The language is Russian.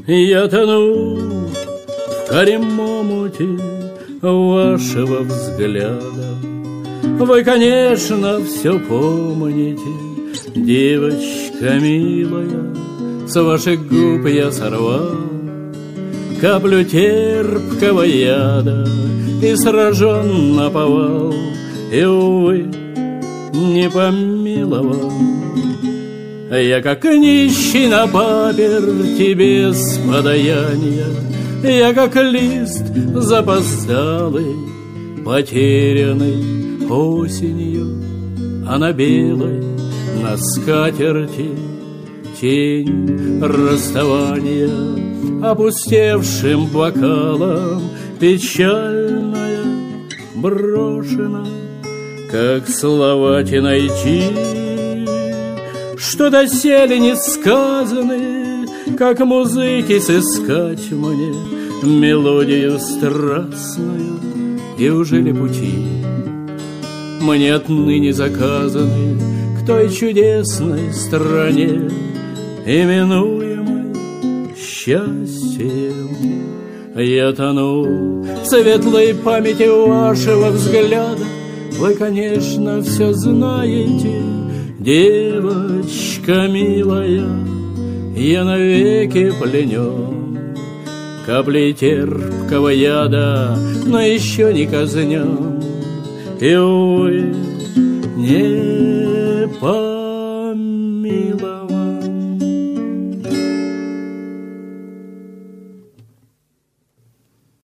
Я тону в карем омуте вашего взгляда. Вы, конечно, все помните, девочка милая. С ваших губ я сорвал каплю терпкого яда и сражен наповал, и, увы, не помиловал. Я, как нищий на паперти без подаяния, я, как лист запоздалый, потерянный осенью, а на белой, на скатерти тень расставания, опустевшим бокалом печальная брошена, как слова те найти, что доселе не сказаны, как музыки сыскать мне мелодию страстную, и уже ли пути мне отныне заказаны к той чудесной стране, именуемой счастьем. Я тону в светлой памяти вашего взгляда. Вы, конечно, все знаете, девочка милая. Я навеки пленен каплей терпкого яда, но еще не казнен, и, увы, не по